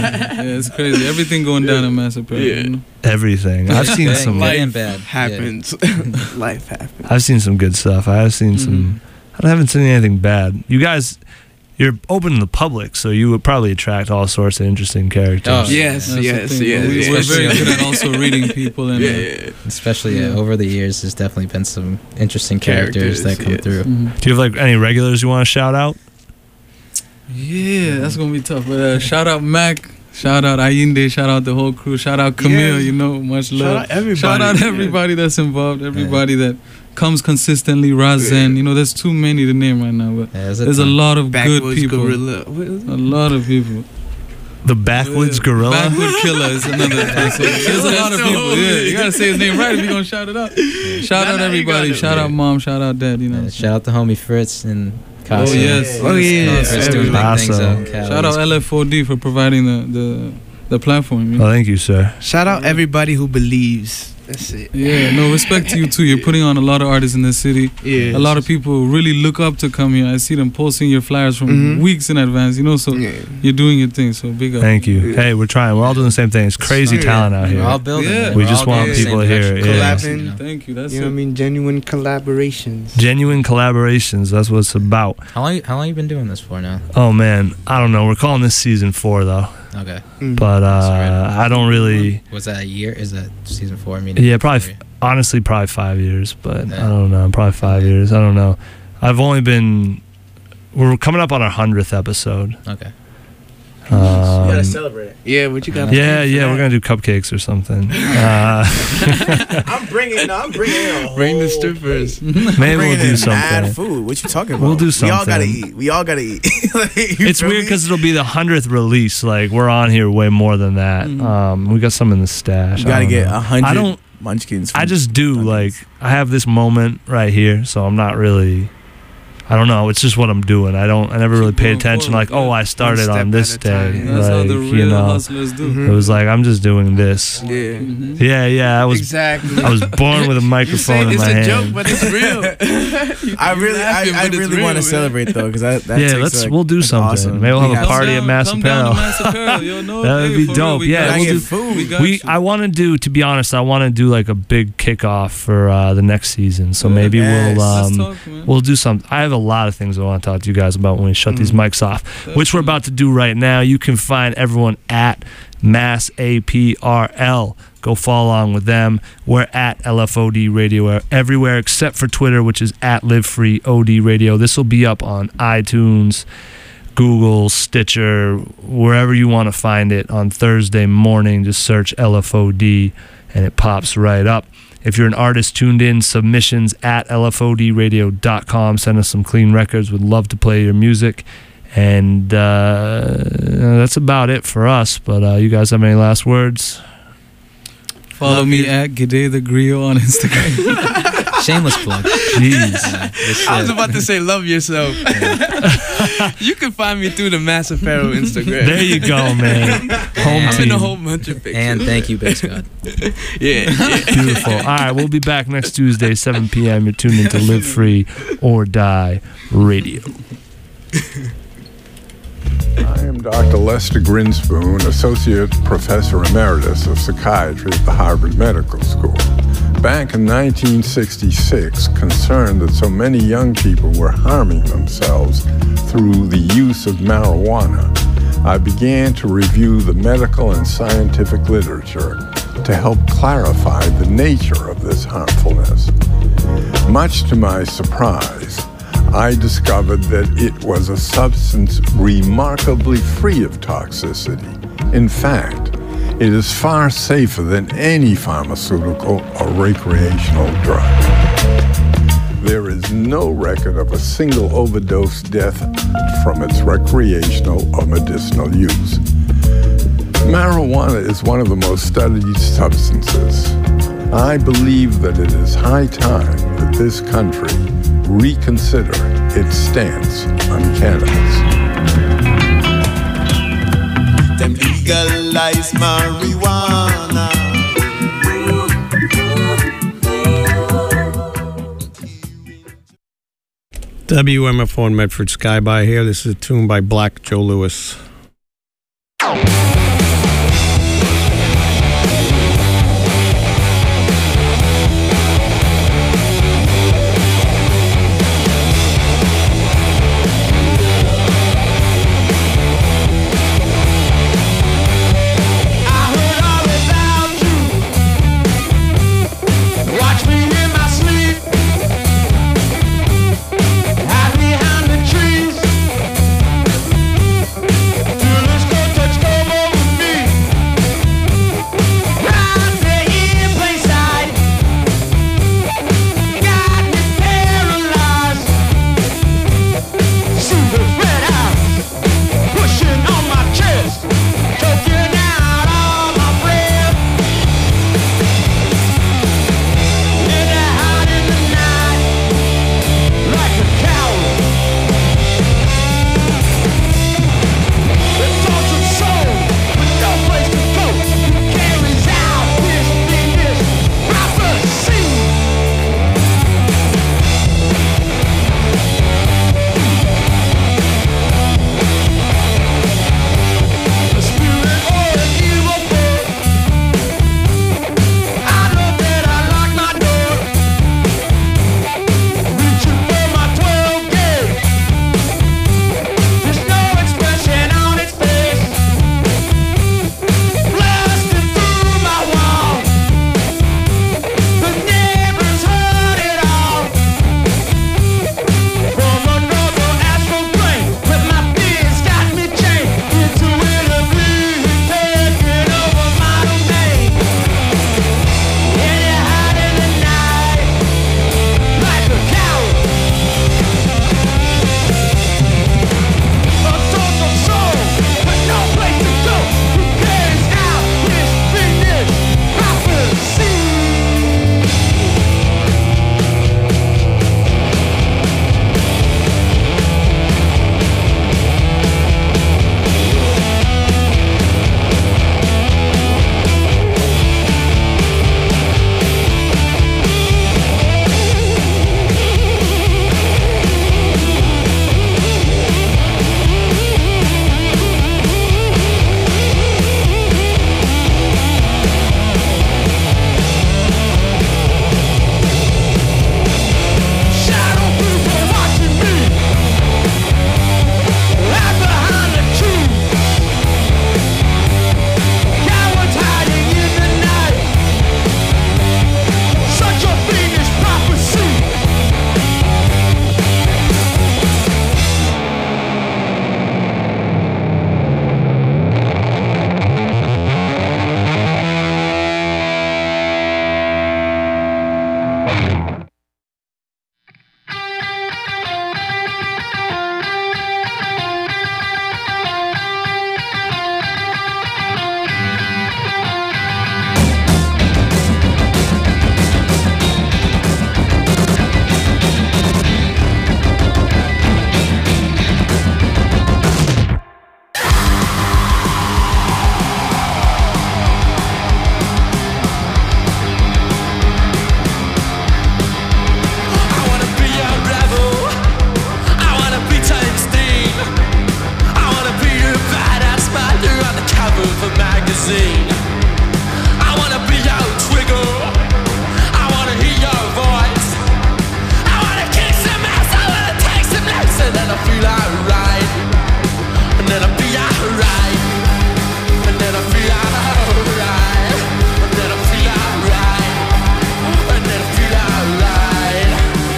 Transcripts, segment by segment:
Yeah, it's crazy. Everything going down in Mass Apparel. Yeah. You know? Everything. I've seen some. Good and bad. Happens. Life happens. I've seen some good stuff. I have seen some. I haven't seen anything bad. You guys, you're open to the public, so you would probably attract all sorts of interesting characters. Oh, Yes, That's the yes, thing. yes. We're yes. very good at also reading people and Especially over the years, there's definitely been some interesting characters that come through. Do you have like any regulars you want to shout out? Yeah, that's gonna be tough. But shout out Mac, shout out Ayinde, shout out the whole crew, shout out Camille. Yeah. You know, much love. out everybody. Shout out everybody that's involved, everybody that comes consistently. Razen, you know, there's too many to name right now, but there's a lot of good Backwoods people. Gorilla. What is it? A lot of people. The Backwoods Gorilla. Backwood Killer is another person. There's a lot of people. Yeah, you gotta say his name right if you're gonna shout it out. Shout out everybody. Shout out mom. Shout out dad. You know. Shout out to homie Fritz and Casa. Oh yes. Oh, yeah. Fritz doing big Awesome. things out in Cali. Shout out LF4D for providing the platform. You know? Oh, thank you, sir. Shout out everybody who believes. That's it. Yeah, no, respect to you too. You're putting on a lot of artists in the city. Yeah. A lot of people really look up to come here. I see them posting your flyers from weeks in advance, you know, so you're doing your thing, so big up. Thank you. Hey, we're trying. We're all doing the same thing. It's crazy talent out We're here. all building. Yeah. man. We We're just all want going the people same here, direction. yeah. Collabing. Thank you, that's You know what I it. mean? Genuine collaborations. Genuine collaborations. That's what it's about. How long you been doing this for now? Oh man, I don't know. We're calling this season 4 though, Okay. but I don't really. Was that a year? Is that season 4? I mean, Yeah, probably. Honestly, probably 5 years, but Yeah. I don't know. Probably 5 years. I don't know. I've only been. We're coming up on our 100th episode. Okay. You gotta celebrate it. Yeah, what you got? Yeah, we're gonna do cupcakes or something. I'm bringing it on. Bring the strippers. Maybe we'll Bringing do in something. mad food. What you talking about? We'll do We all gotta something. eat. We all gotta eat. Like, you It's feel weird me? because it'll be the 100th release. Like we're on here way more than that. We got some in the stash. you gotta get 100 I don't. munchkins. I just do like I have this moment right here, so I'm not really. I don't know. It's just what I'm doing. I never really paid going attention. forward, Like, oh, I started One on step this at a time. day. That's how Like, the you real know, hustlers do. it was like I'm just doing this. Yeah. Yeah. I was Exactly. I was born with a You microphone say in it's my a hand. joke, but it's real. I really want to celebrate though, because that Yeah, takes, we'll do that's something. awesome. Maybe we'll have a We party at Mass Come down to Apparel. Mass Apparel. Yo, no, That would hey, be for dope. real, we Yeah, got we'll you. do food. We got We you. I want to do. To be honest, I want to do like a big kickoff for the next season. So maybe Yes. Let's we'll talk, man. we'll do something. I have a lot of things I want to talk to you guys about when we shut these mics off, which we're about to do right now. You can find everyone at Mass APRL. Go follow along with them. We're at LFOD Radio everywhere except for Twitter, which is at LiveFreeOD Radio. This will be up on iTunes, Google, Stitcher, wherever you want to find it on Thursday morning. Just search LFOD and it pops right up. If you're an artist tuned in, submissions at lfodradio.com. Send us some clean records. We'd love to play your music. And that's about it for us. But you guys have any last words? Follow me at G'day the Griot on Instagram. Shameless plug. Jeez. I was about to say love yourself. You can find me through the Mass Apparel Instagram. There you go, man. Home I'm in a team. whole bunch of pictures. And thank you, Big Scott. Yeah. Beautiful. All right, we'll be back next Tuesday, 7 p.m. You're tuned into Live Free or Die Radio. I am Dr. Lester Grinspoon, Associate Professor Emeritus of Psychiatry at the Harvard Medical School. Back in 1966, concerned that so many young people were harming themselves through the use of marijuana, I began to review the medical and scientific literature to help clarify the nature of this harmfulness. Much to my surprise, I discovered that it was a substance remarkably free of toxicity. In fact, it is far safer than any pharmaceutical or recreational drug. There is no record of a single overdose death from its recreational or medicinal use. Marijuana is one of the most studied substances. I believe that it is high time that this country reconsider its stance on cannabis. Them legalize marijuana. WMFO in Medford, Skyby here. This is a tune by Black Joe Lewis. magazine. I wanna be your trigger. I wanna hear your voice. I wanna kick some ass. I wanna take some notes, and then I feel alright. And then I be alright. And then I feel alright. And then I feel alright. And then I feel alright.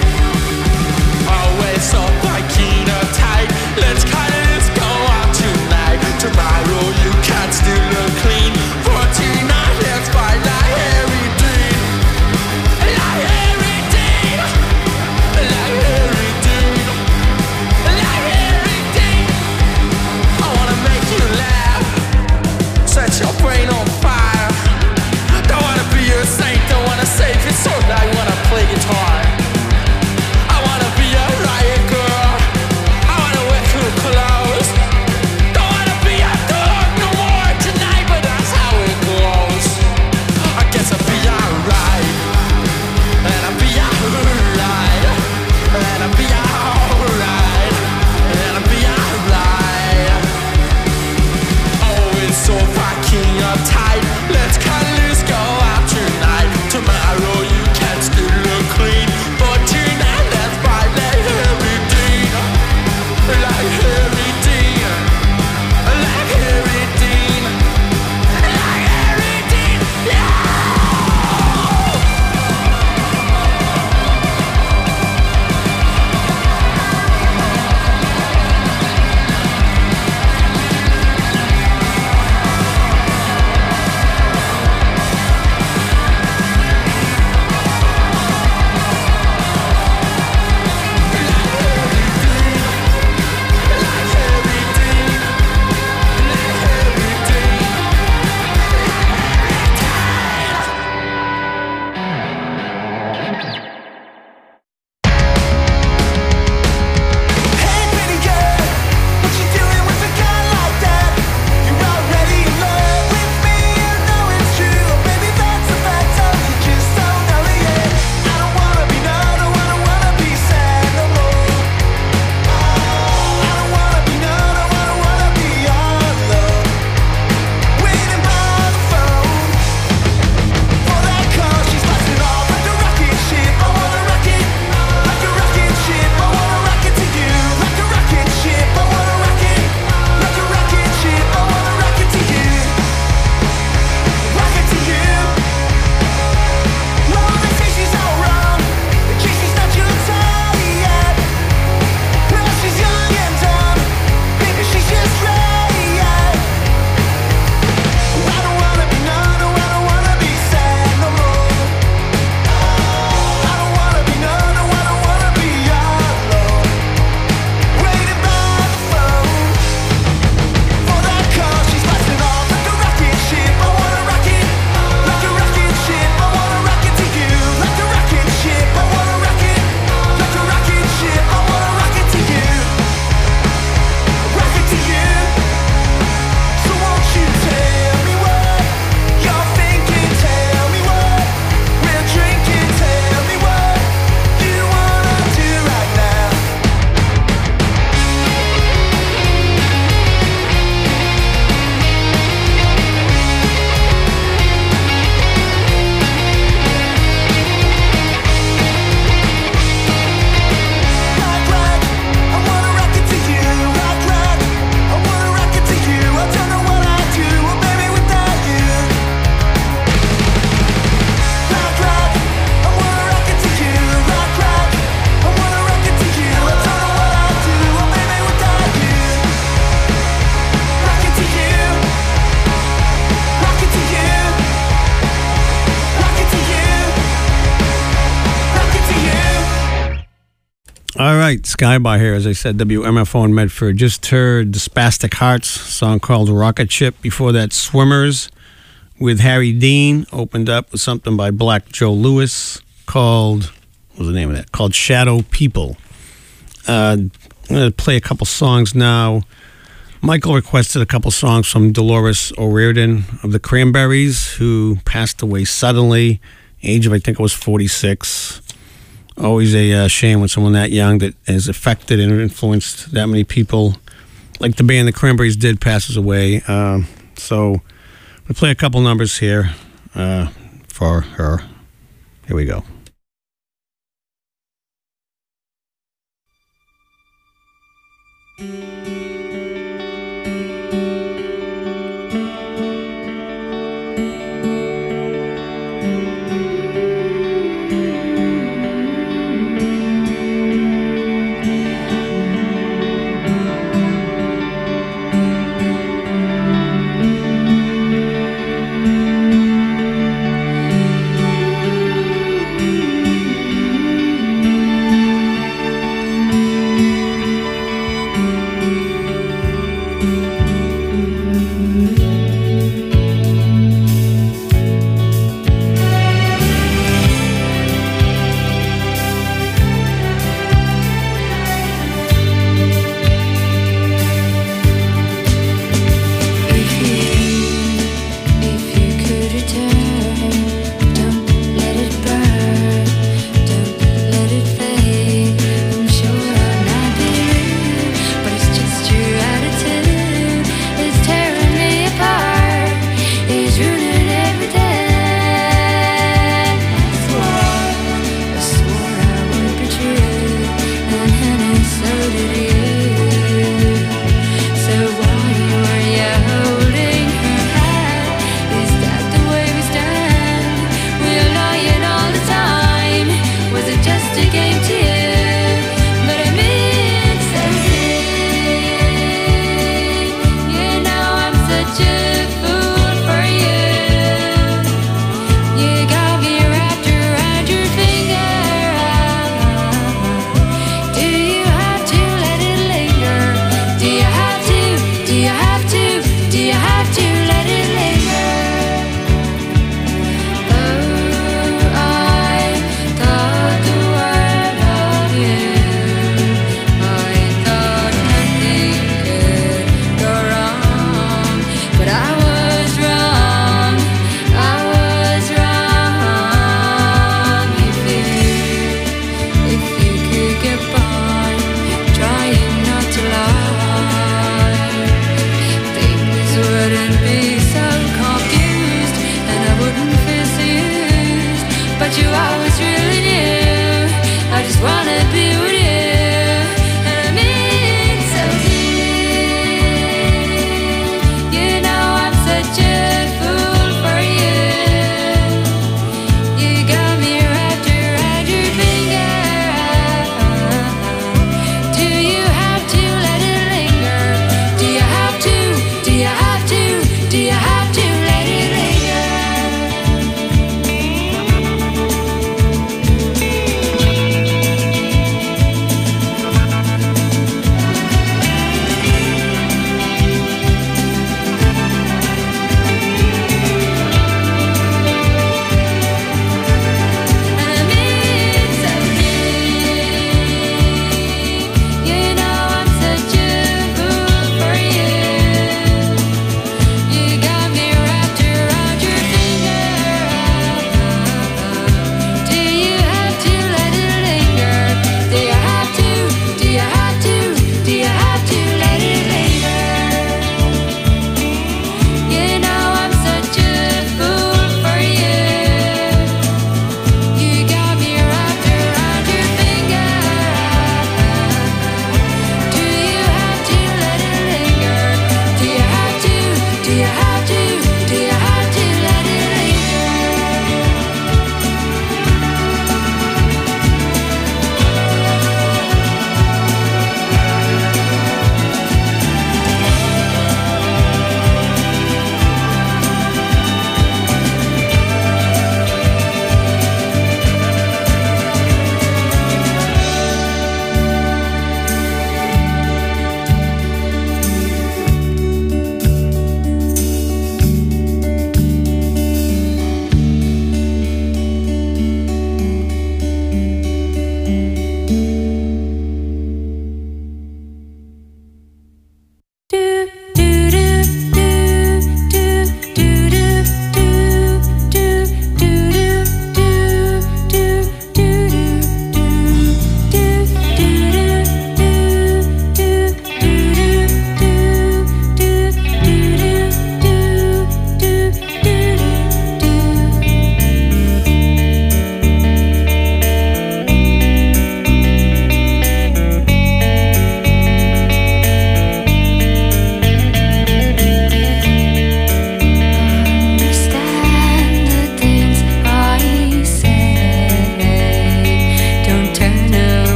Always so fucking uptight. Let's cut it, let's go out tonight. Tomorrow you can still look clean. For tonight, let's fight like Harry Dean. Like Harry Dean. Like Harry Dean. Like Harry Dean. I wanna make you laugh. Set your brain on fire. Don't wanna be a saint. Don't wanna save your soul. I wanna play guitar. I wanna be a riot girl. I wanna wear cool clothes. Don't wanna be a dog no more tonight, but that's how it goes. I guess I'll be alright. And I'll be alright. And I'll be alright. And I'll be alright. Oh, it's so fucking uptight. Let's cut loose, go out tonight. Tomorrow you can still look clean. But tonight let's fight like Harry Dean. Like Harry Dean. Like Harry Dean. Like Harry Dean. Yeah! Hey pretty girl, what you doing with a guy like that? You're already in love with me, you know it's true. Maybe that's a fact, oh, you just don't know it yet. I don't wanna be no, don't wanna be sad no more. I don't wanna be no, don't wanna be alone. Waiting by the phone for that call, she's blasting off like a rocket ship. I wanna rock it like a rocket ship. I wanna rock it to you like a rocket ship. I wanna rock it like a rocket ship. I wanna rock it to you, rock it to you. Well, they say she's all wrong, but she's not your type yet. Well, she's young and dumb, maybe she's just ready yet. I don't wanna be no, don't wanna be sad no more. I don't wanna be no, don't wanna be alone. Waiting by the phone for that call, she's blasting off like a rocket ship. I wanna rock it like a rocket ship. I wanna rock it to you like a rocket ship. I wanna rock it like a rocket ship. I wanna rock it to you, rock it to you. So won't you tell me what you're thinking? Tell me what we're drinking. Tell me what you wanna do right now. Rock, rock, I wanna rock it to you. Rock, rock, I wanna rock it to you. I don't know what I'd do, oh baby, without you. Rock, rock, I wanna rock it to you. Rock, rock, I wanna rock it to you. I don't know what I'd do, oh baby, without you. Rock it to you. Rock it to you. Rock it to you. Rock it to you. All right, Skybar here, as I said, WMFO in Medford. Just heard the Spastic Hearts song called Rocket Ship. Before that, Swimmers with Harry Dean opened up with something by Black Joe Lewis called, what was the name of that? Called Shadow People. I'm going to play a couple songs now. Michael requested a couple songs from Dolores O'Riordan of the Cranberries, who passed away suddenly, age of, I think it was 46. Always a shame when someone that young that has affected and influenced that many people, like the band the Cranberries did, passes away. So We'll play a couple numbers here for her. Here we go.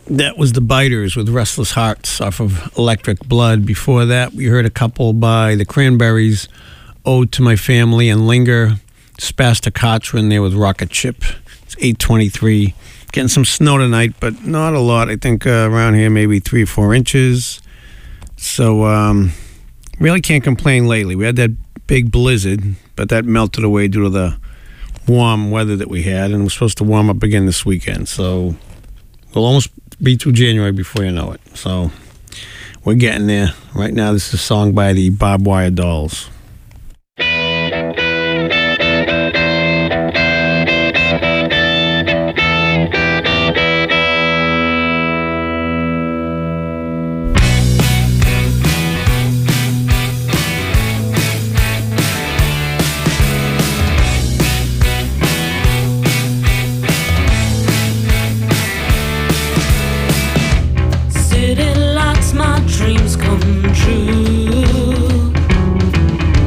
That was the Biters with Restless Hearts off of Electric Blood. Before that, we heard a couple by the Cranberries, Ode to My Family and Linger. Spastic Hearts were in there with Rocket Ship. It's 8:23. Getting some snow tonight, but not a lot. I think around here maybe 3 or 4 inches. So really can't complain lately. We had that big blizzard, but that melted away due to the warm weather that we had, and we're supposed to warm up again this weekend. So we'll almost be through January before you know it. So we're getting there. Right now, this is a song by the Barbed Wire Dolls. City lights, my dreams come true.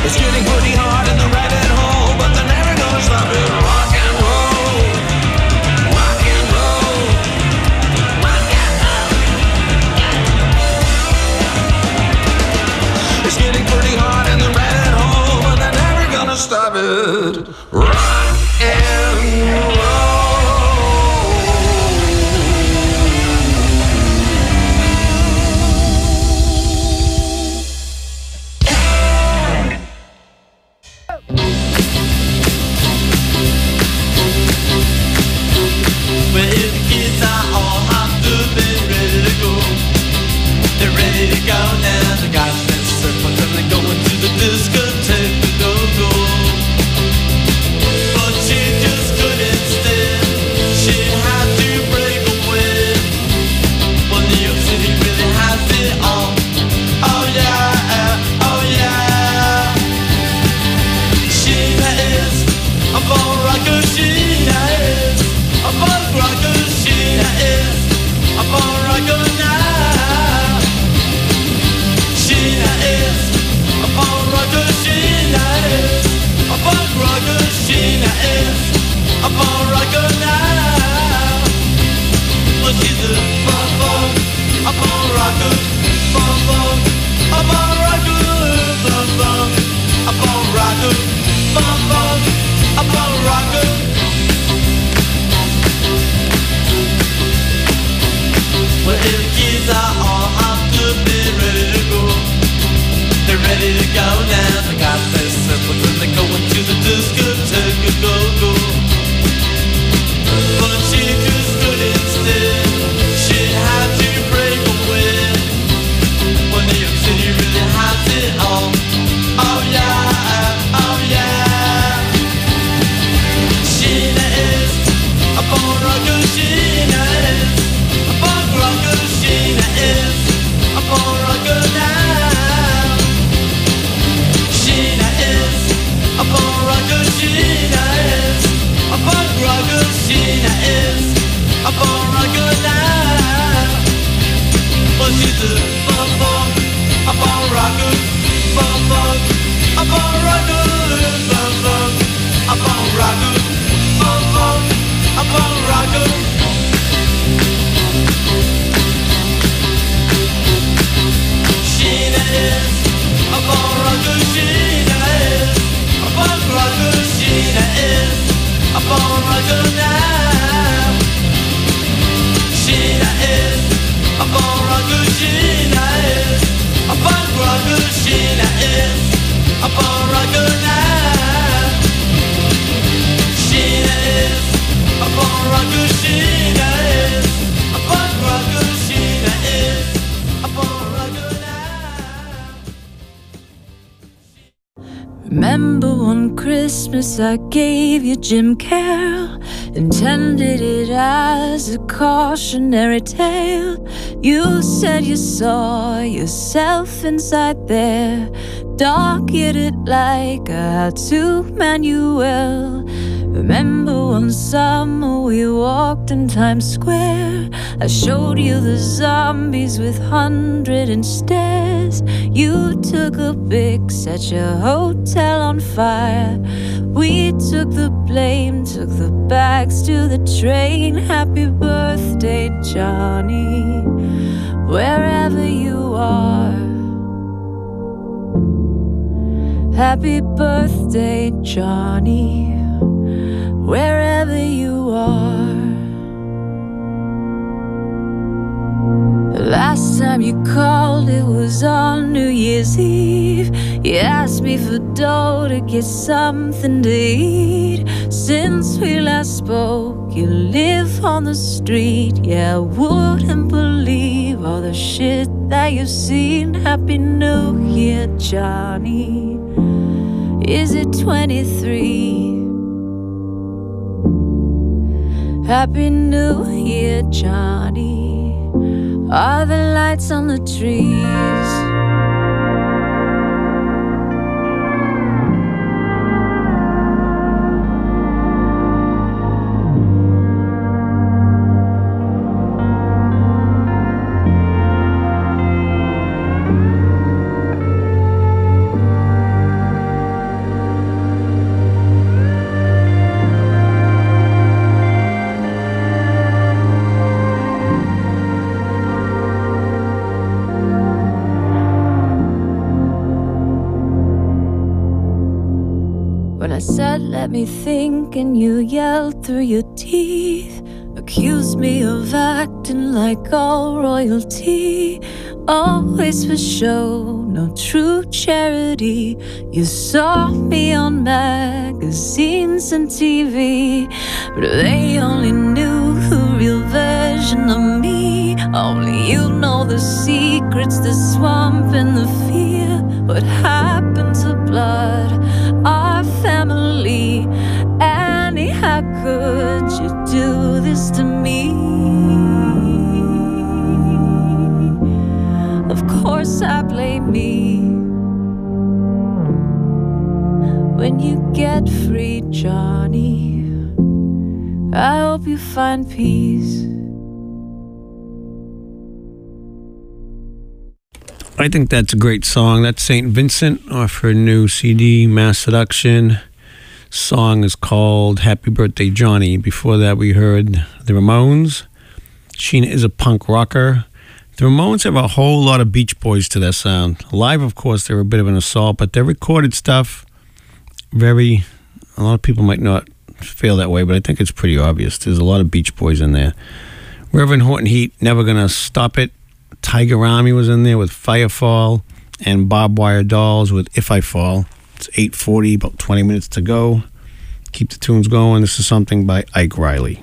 It's getting pretty hard in the rabbit hole, but they're never gonna stop it. Rock and roll, rock and roll, rock and roll. It's getting pretty hard in the rabbit hole, but they're never gonna stop it. Rock and roll. Well, the kids are all hopped up and ready to go. They're ready to go now. The guys that circle and they're going to the discotheque to go. But she just couldn't stand. She had to break away. Well, New York City really has it all. Oh yeah, oh yeah. Sheena is a bone rocker. Sheena is a bone rocker. Sheena is a bone rocker now. Sheena is a bone rocker. Sheena is a bone rocker. Sheena is a bone rocker now. Well, she's a bone rocker, bone, a bone rocker, bone, a bone rocker, bone, a bone rocker. Well, the kids are all hopped up and ready to go. They're ready to go now. They got their circles and they're going to the discotheque to go. But she just couldn't stand. She had to break away. Well, New York City really has it all. Oh yeah, oh yeah. Sheena is a bone rocker. Sheena is a bone rocker. Sheena is a bone rocker now. Sheena is a bone rocker. Sheena is a bone rocker. Sheena is a bone rocker now. Well, she's a bone rocker, bone, a bone rocker, bone, a bone rocker, bone, a bone rocker. Sheena is a bone rocker. Sheena is a bone rocker. Sheena is a bone rocker now. Sheena is a bone rocker. Sheena is a bone rocker. Sheena is a bone rocker now. Sheena is a bone rocker. Sheena is a bone rocker. Sheena is a bone rocker now. Remember one Christmas I gave you Jim Carroll, intended it as a cautionary tale. You said you saw yourself inside there, dark-headed like a how-to manual. Remember one summer we walked in Times Square, I showed you the zombies with 100 stairs. You took a pic, set your hotel on fire. We took the blame, took the bags to the train. Happy birthday, Johnny, wherever you are. Happy birthday, Johnny, wherever you are. The last time you called, it was on New Year's Eve. You asked me for dough to get something to eat. Since we last spoke, you live on the street. Yeah, I wouldn't believe all the shit that you've seen. Happy New Year, Johnny. Is it 23? Happy New Year, Johnny. Are the lights on the trees? said, let me think, and you yelled through your teeth. Accused me of acting like all royalty. Always for show, no true charity. You saw me on magazines and TV, but they only knew the real version of me. Only you know the secrets, the swamp and the fear. What happened to blood, our family? Annie, how could you do this to me? Of course I blame me. When you get free, Johnny, I hope you find peace. I think that's a great song. That's St. Vincent off her new CD, Mass Seduction. Song is called Happy Birthday, Johnny. Before that, we heard the Ramones. Sheena is a punk rocker. The Ramones have a whole lot of Beach Boys to their sound. Live, of course, they're a bit of an assault, but their recorded stuff, a lot of people might not feel that way, but I think it's pretty obvious. There's a lot of Beach Boys in there. Reverend Horton Heat, Never Gonna Stop It. Tiger Army was in there with Firefall, and Bob Wire Dolls with If I Fall. It's 8:40, about 20 minutes to go. Keep the tunes going. This is something by Ike Riley.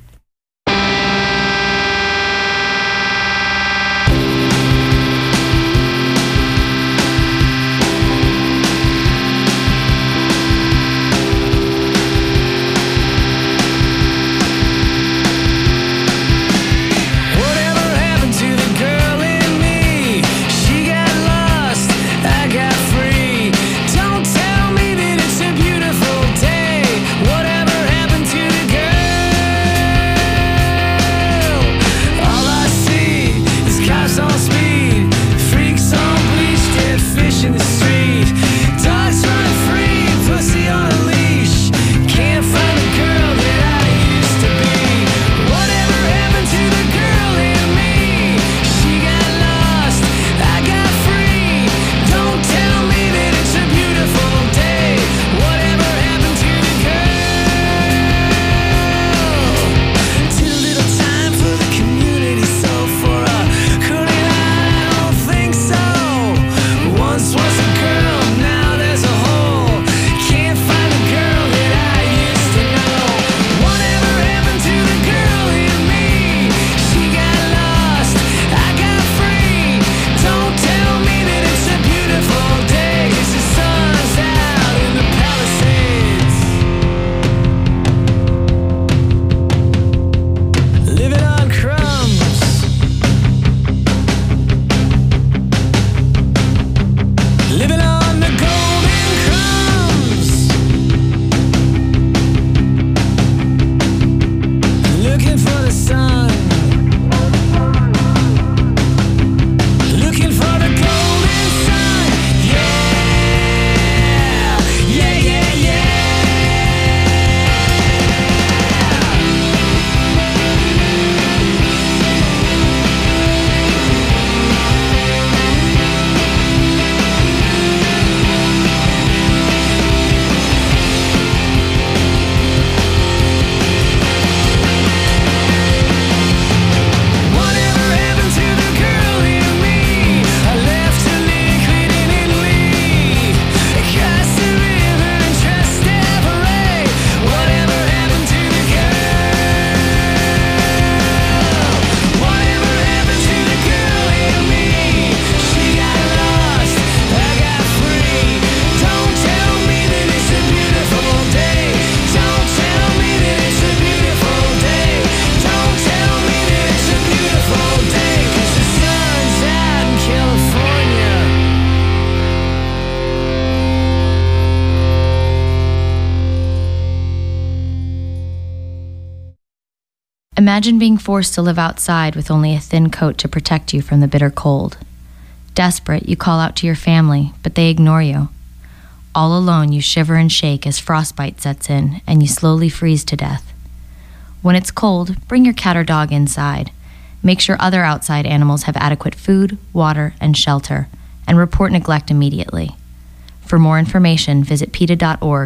Imagine being forced to live outside with only a thin coat to protect you from the bitter cold. Desperate, you call out to your family, but they ignore you. All alone, you shiver and shake as frostbite sets in, and you slowly freeze to death. When it's cold, bring your cat or dog inside. Make sure other outside animals have adequate food, water, and shelter, and report neglect immediately. For more information, visit PETA.org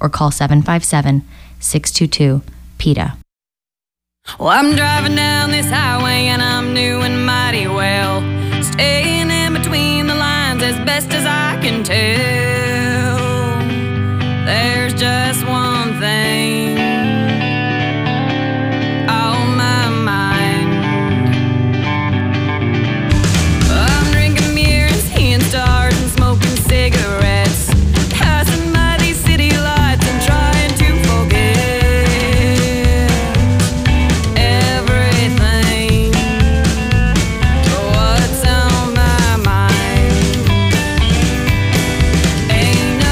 or call 757-622-PETA. Well, I'm driving down this highway and I'm doing mighty well, staying in between the lines as best as I can tell. There's just one thing on my mind. I'm drinking beer and seeing stars and smoking cigarettes, passing by these city lights and trying to forget everything. What's on my mind? Ain't no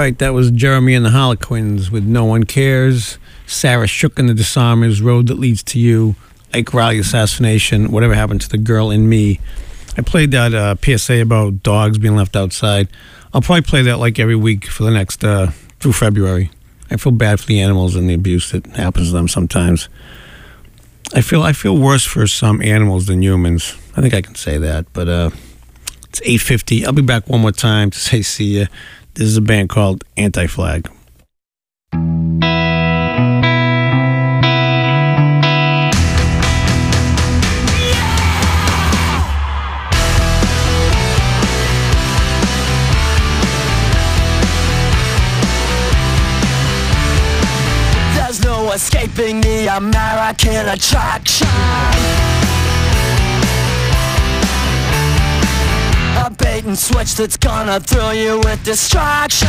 right, that was Jeremy and the Harlequins with No One Cares, Sarah Shook and the Disarmers, Road That Leads to You, Ike Riley Assassination, Whatever Happened to the Girl in Me. I played that PSA about dogs being left outside. I'll probably play that like every week for the next, through February. I feel bad for the animals and the abuse that happens to them sometimes. I feel worse for some animals than humans. I think I can say that, but it's 8:50. I'll be back one more time to say see ya. This is a band called Anti-Flag. There's no escaping the American attraction. A bait and switch that's gonna thrill you with distraction.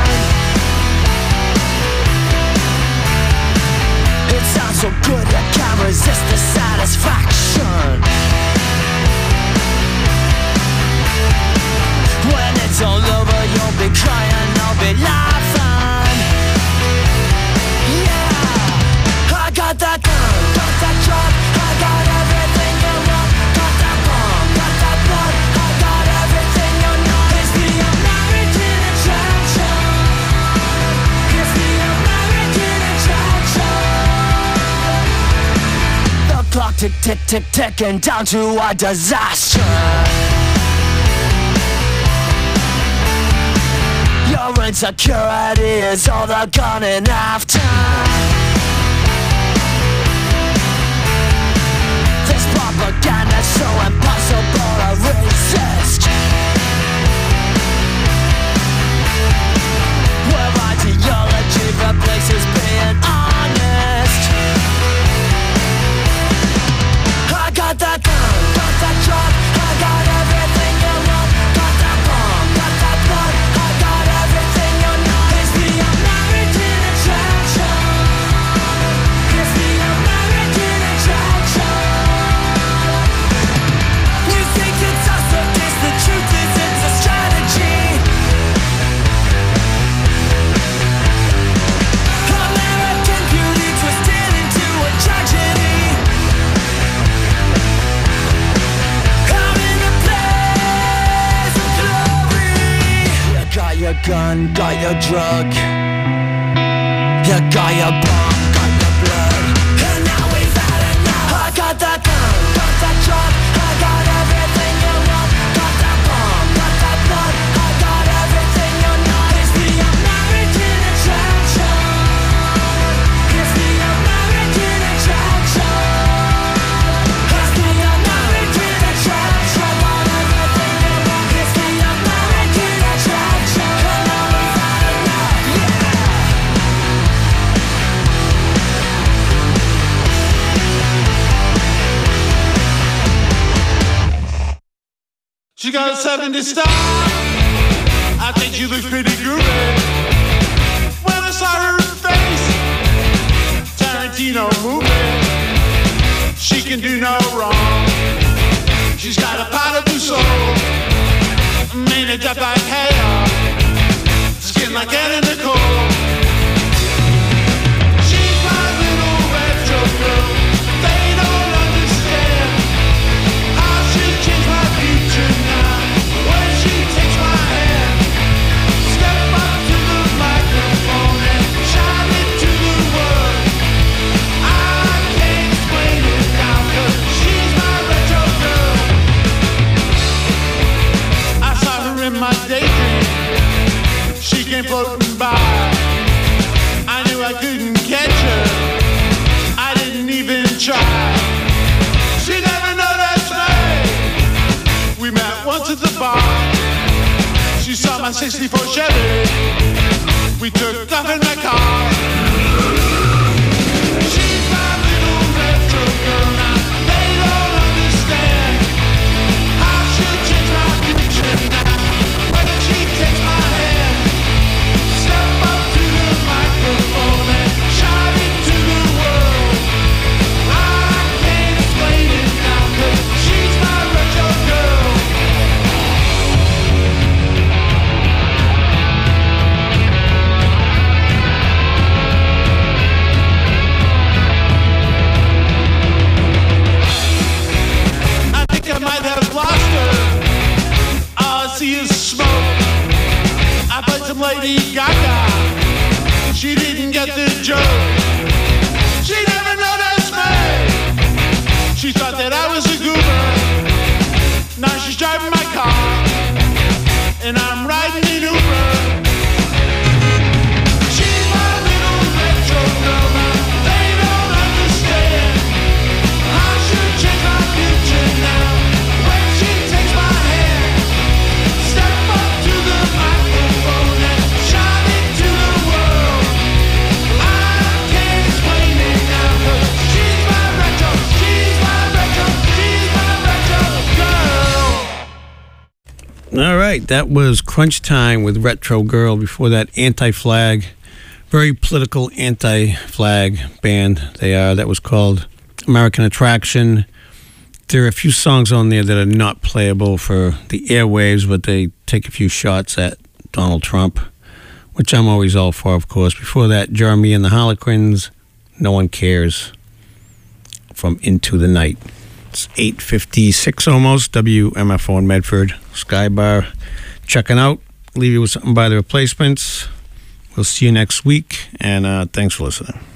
It sounds so good you can't resist the satisfaction. When it's all over you'll be crying, I'll be laughing. Yeah, I got that gun, got that truck, I got everything you want. Got that bomb, got that blood, I got everything you know. It's the American attraction. It's the American attraction. The clock tick tick tick ticking down to a disaster. Your insecurity is all they're gunning after. This propaganda's so impossible to resist. Where ideology replaces being honest. I got that gun, got that truck, I got everything you want. Got that bomb, got that blood, I got everything you know. It's the American attraction. It's the American attraction. You think it's us or this, the truth is it's a strategy. American beauty twisted into a tragedy. Out in a blaze of glory. You got your gun, got your drug. You got your bomb, got your blood. And now we've had enough. I got that gun, got that truck, I got everything you want. Got that bomb, got that blood, I got everything you know. It's the American attraction. It's the American attraction. It's the American attraction. I want everything you want. It's the American attraction. And now we've had enough. Yeah. She got a 70 star. I think she looks pretty groovy. When I saw her face, Tarantino movie. She can do no wrong. She's got a pot of blue soul, made up like hair, skin like Anna Nicole. She's my little retro girl. They don't understand how she changed my future now. When she takes my hand, step up to the microphone and shout it to the world. I can't explain it now, 'cause she's my retro girl. I saw her in my daydream. She came floating by. I knew I couldn't catch her. I didn't even try. She never noticed me. We met once at the bar. She saw my 64 Chevy. We took off in my car. She's my little retro girl now. They don't understand how she'll change my future now. When she takes my hand, step up to the microphone and shout it to the world. I can't explain it now, 'cause she's my retro girl. Lady Gaga. She didn't get the joke. She never noticed me. She thought that I was a goober. Now she's driving my car, and I'm riding in Uber. She's my little retro girl. They don't understand how she change my future now. When she takes my hand, step up to the microphone and shout it to the world. I can't explain it now, 'cause she's my retro, she's my retro, she's my retro girl. All right, that was Crunch Time with Retro Girl. Before that, Anti-Flag, very political anti-flag band they are. That was called American Attraction. There are a few songs on there that are not playable for the airwaves, but they take a few shots at Donald Trump, which I'm always all for, of course. Before that, Jeremy and the Harlequins, No One Cares, from Into the Night. It's 8:56 almost, WMFO in Medford. Sky Bar checking out. Leave you with something by the Replacements. We'll see you next week, and thanks for listening.